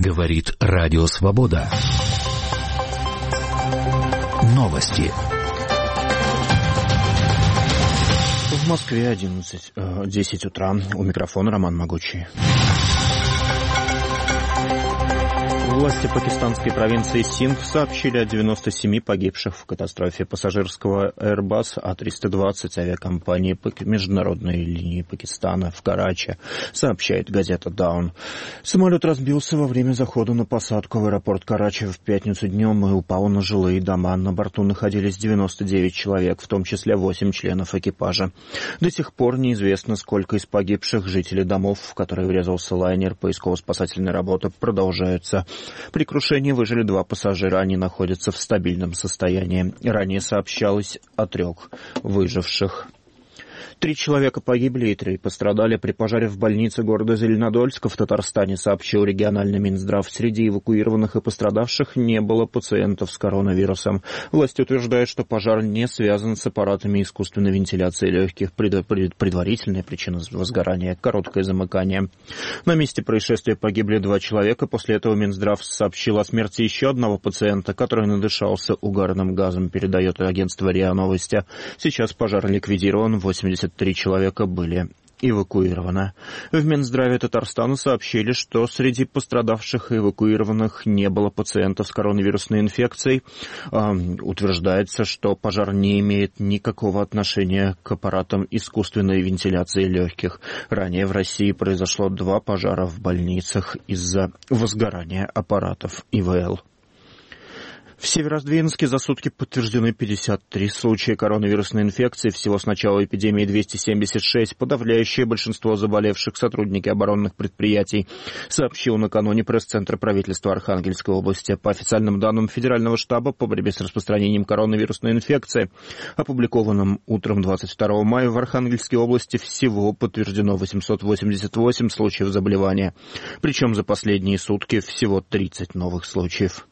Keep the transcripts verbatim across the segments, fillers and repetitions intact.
Говорит Радио Свобода. Новости. В Москве одиннадцать, десять утра. У микрофона Роман Могучий. Власти пакистанской провинции Синдх сообщили о девяноста семи погибших в катастрофе пассажирского Airbus А триста двадцать авиакомпании международной линии Пакистана в Карачи, сообщает газета Даун. Самолет разбился во время захода на посадку в аэропорт Карачи в пятницу днем и упал на жилые дома. На борту находились девяносто девять человек, в том числе восемь членов экипажа. До сих пор неизвестно, сколько из погибших жителей домов, в которые врезался лайнер. Поисково-спасательная работа продолжается. При крушении выжили два пассажира, они находятся в стабильном состоянии. Ранее сообщалось о трех выживших. Три человека погибли и три пострадали при пожаре в больнице города Зеленодольска в Татарстане, сообщил региональный Минздрав. Среди эвакуированных и пострадавших не было пациентов с коронавирусом. Власти утверждают, что пожар не связан с аппаратами искусственной вентиляции легких. Предварительная причина возгорания – короткое замыкание. На месте происшествия погибли два человека. После этого Минздрав сообщил о смерти еще одного пациента, который надышался угарным газом, передает агентство РИА Новости. Сейчас пожар ликвидирован, восемьдесят три человека были эвакуированы. В Минздраве Татарстана сообщили, что среди пострадавших и эвакуированных не было пациентов с коронавирусной инфекцией. Э, утверждается, что пожар не имеет никакого отношения к аппаратам искусственной вентиляции легких. Ранее в России произошло два пожара в больницах из-за возгорания аппаратов И В Л. В Северодвинске за сутки подтверждены пятьдесят три случая коронавирусной инфекции. Всего с начала эпидемии двести семьдесят шесть. Подавляющее большинство заболевших сотрудники оборонных предприятий, сообщил накануне пресс-центр правительства Архангельской области. По официальным данным Федерального штаба по борьбе с распространением коронавирусной инфекции, опубликованным утром двадцать второго мая, в Архангельской области всего подтверждено восемьсот восемьдесят восемь случаев заболевания. Причем за последние сутки всего тридцать новых случаев.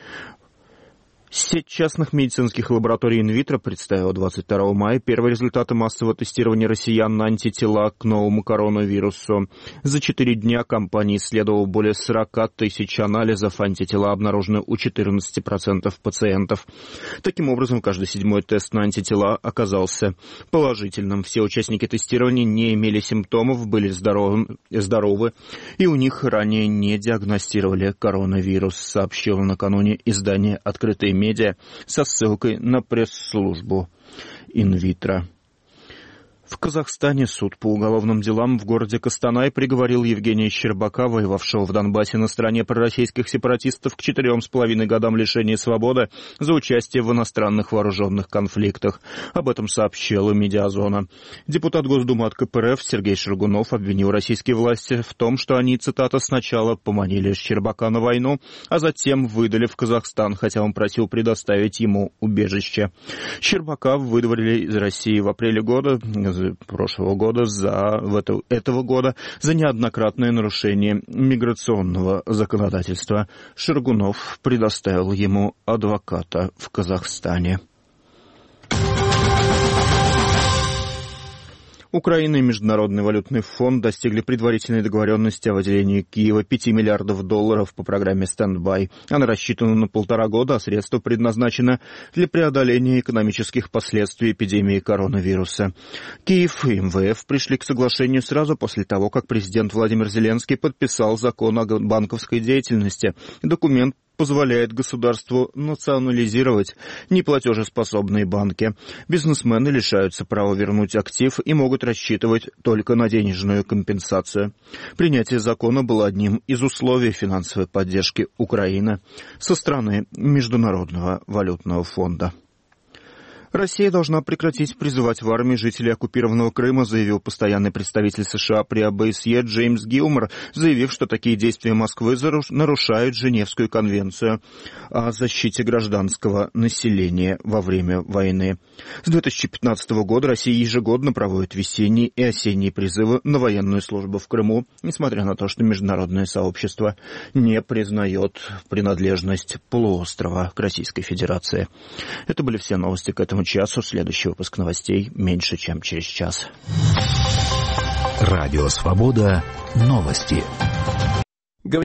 Сеть частных медицинских лабораторий инвитро представила двадцать второго мая первые результаты массового тестирования россиян на антитела к новому коронавирусу. За четыре дня компания исследовала более сорок тысяч анализов. Антитела обнаружены у четырнадцати процентов пациентов. Таким образом, каждый седьмой тест на антитела оказался положительным. Все участники тестирования не имели симптомов, были здоровы, здоровы и у них ранее не диагностировали коронавирус, сообщило накануне издание «Открытые медиа» со ссылкой на пресс-службу инвитро. В Казахстане суд по уголовным делам в городе Костанай приговорил Евгения Щербака, воевавшего в Донбассе на стороне пророссийских сепаратистов, к четырем с половиной годам лишения свободы за участие в иностранных вооруженных конфликтах. Об этом сообщила «Медиазона». Депутат Госдумы от Ка Пэ Эр Эф Сергей Шаргунов обвинил российские власти в том, что они, цитата, «сначала поманили Щербака на войну, а затем выдали в Казахстан, хотя он просил предоставить ему убежище». Щербака выдворили из России в апреле года, прошлого года, за, в это, этого года, за неоднократное нарушение миграционного законодательства. Шаргунов предоставил ему адвоката в Казахстане. Украина и Международный валютный фонд достигли предварительной договоренности о выделении Киева пяти миллиардов долларов по программе «Стендбай». Она рассчитана на полтора года, а средства предназначены для преодоления экономических последствий эпидемии коронавируса. Киев и Эм Вэ Эф пришли к соглашению сразу после того, как президент Владимир Зеленский подписал закон о банковской деятельности. Документ позволяет государству национализировать неплатежеспособные банки. Бизнесмены лишаются права вернуть актив и могут рассчитывать только на денежную компенсацию. Принятие закона было одним из условий финансовой поддержки Украины со стороны Международного валютного фонда. Россия должна прекратить призывать в армию жителей оккупированного Крыма, заявил постоянный представитель США при О Бэ Эс Е Джеймс Гилмор, заявив, что такие действия Москвы нарушают Женевскую конвенцию о защите гражданского населения во время войны. С две тысячи пятнадцатого года Россия ежегодно проводит весенние и осенние призывы на военную службу в Крыму, несмотря на то, что международное сообщество не признает принадлежность полуострова к Российской Федерации. Это были все новости к этому часу. Следующий выпуск новостей меньше, чем через час. Радио Свобода. Новости.